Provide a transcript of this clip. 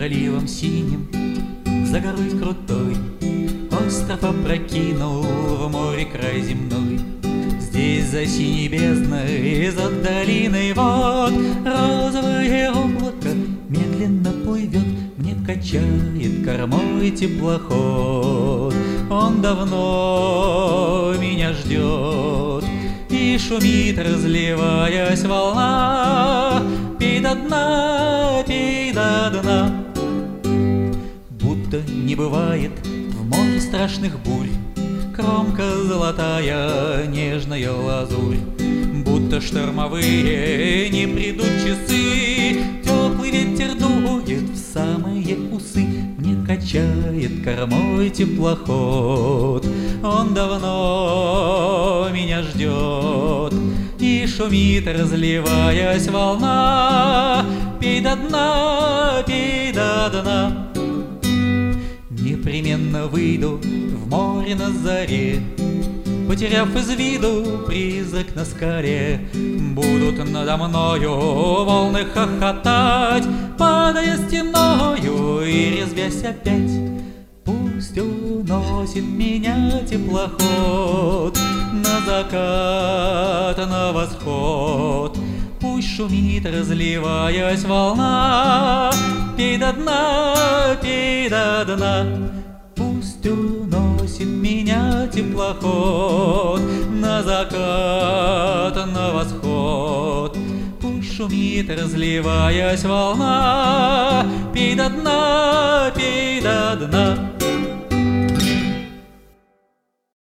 проливом синим, за горой крутой остров опрокинул в море край земной. Здесь за синей бездной, за долиной вод розовое облако медленно плывет, мне качает кормой теплоход. Он давно меня ждет, и шумит, разливаясь волна. Пей до дна, пей до дна. Будто не бывает в море страшных бурь, кромка золотая, нежная лазурь. Будто штормовые не придут часы, теплый ветер дует в самые усы, мне качает кормой теплоход. Он давно меня ждет, и шумит, разливаясь волна. Пей до дна, пей до дна. Непременно выйду в море на заре, потеряв из виду призрак на скале. Будут надо мною волны хохотать, падая стеною и резвясь опять. Пусть уносит меня теплоход на закат, на восход. Пусть шумит, разливаясь волна. Пей до дна, пей до дна. Пусть уносит меня теплоход на закат, на восход. Пусть шумит, разливаясь волна. Пей до дна, пей до дна.